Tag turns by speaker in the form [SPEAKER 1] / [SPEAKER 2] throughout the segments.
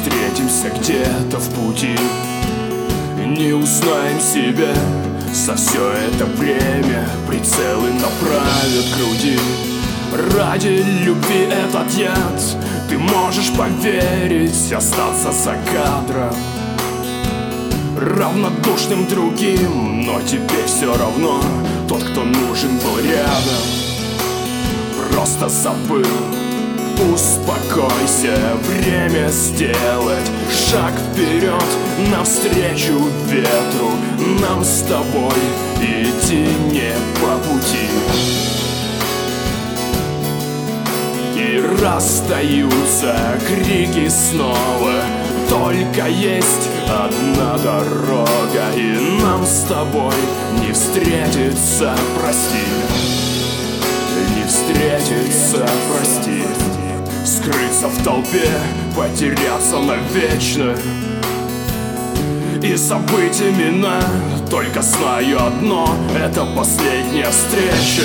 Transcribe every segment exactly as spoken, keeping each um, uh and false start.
[SPEAKER 1] встретимся где-то в пути, не узнаем себя. За все это время прицелы направят к груди. Ради любви этот яд, ты можешь поверить, остаться за кадром, равнодушным другим, но тебе все равно тот, кто нужен, был рядом. Просто забыл. Успокойся, время сделать шаг вперед, навстречу ветру. Нам с тобой идти не по пути. И расстаются крики снова, только есть одна дорога, и нам с тобой не встретиться, прости. Не встретиться, прости. Скрыться в толпе, потеряться навечно и забыть имена. Только знаю одно, это последняя встреча.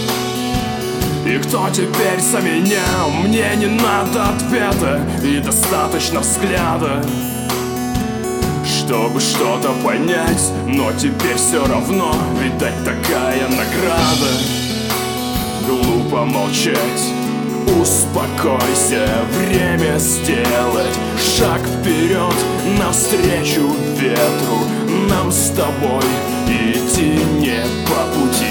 [SPEAKER 1] И кто теперь за меня? Мне не надо ответа, и достаточно взгляда, чтобы что-то понять. Но теперь все равно, видать, такая награда. Глупо молчать. Успокойся, время сделать шаг вперед, навстречу ветру. Нам с тобой идти не по пути.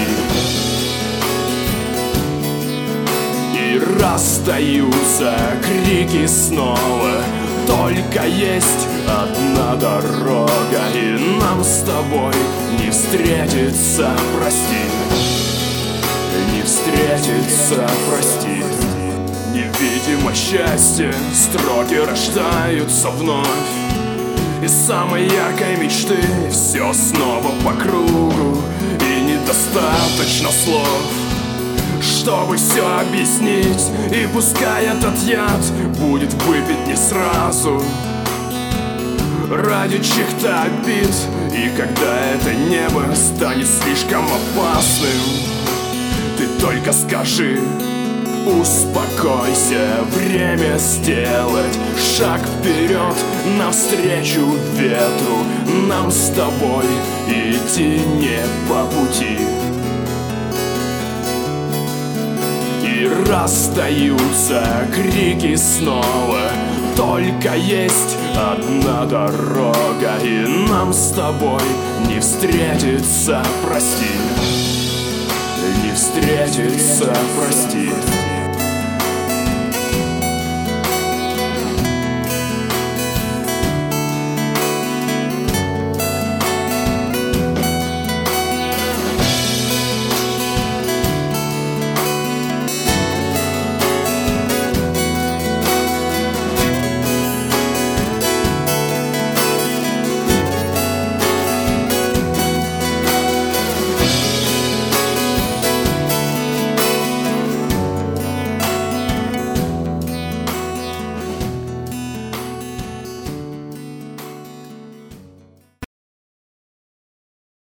[SPEAKER 1] И расстаются крики снова, только есть одна дорога, и нам с тобой не встретиться, прости. Не встретиться, прости. Невидимо счастье, строки рождаются вновь. Из самой яркой мечты все снова по кругу, и недостаточно слов, чтобы все объяснить. И пускай этот яд будет выпит не сразу, ради чьих-то обид. И когда это небо станет слишком опасным, ты только скажи: успокойся, время сделать шаг вперед, навстречу ветру. Нам с тобой идти не по пути. И расстаются крики снова, только есть одна дорога, и нам с тобой не встретиться, прости. Не встретиться, прости.